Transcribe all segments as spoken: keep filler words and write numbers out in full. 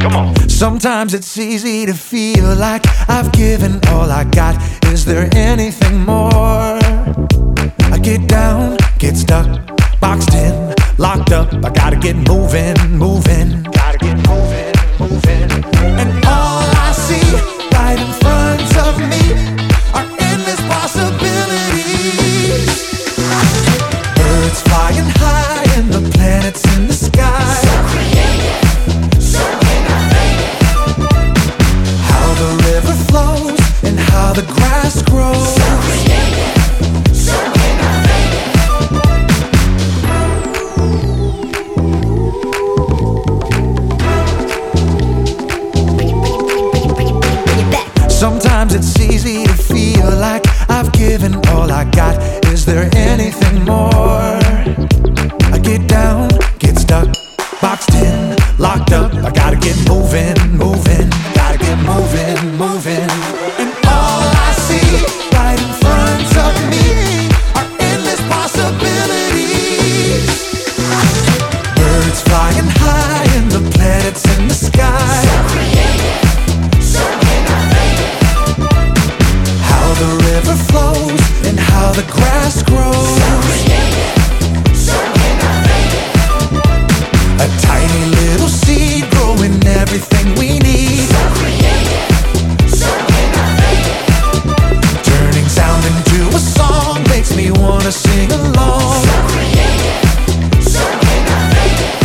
Come on. Sometimes it's easy to feel like I've given all I got. Is there anything more? I get down, get stuck, boxed in, locked up. I gotta get moving, moving. Gotta get moving, moving. And all I see right in front of me are endless possibilities. Birds flying high and the planets in the sky. So creative, so innovative. How the river flows and how the grass grows. So creative, so innovative. Bring it, bring it, bring it, bring it, bring it, bring it, bring it back. Sometimes it's easy to feel like I've given all I got. Is there anything more? I get down, get stuck, boxed in, locked up. I gotta get moving, moving. Gotta get moving, moving. And all I see right in front of me are endless possibilities. Birds flying high and the planets in the sky. So creative, so innovative. How the river flows and how the grass grows. So creative, so innovative. A tiny little seed growing everything we need. So creative, so innovative. Turning sound into a song makes me wanna sing along. So creative, so innovative.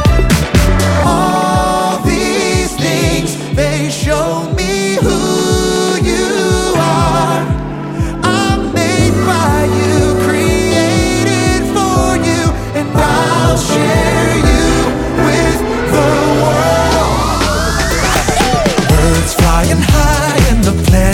All these things, they show me who you are. I'm made by you, created for you, and I'll share you with the world. Birds flying high and the planets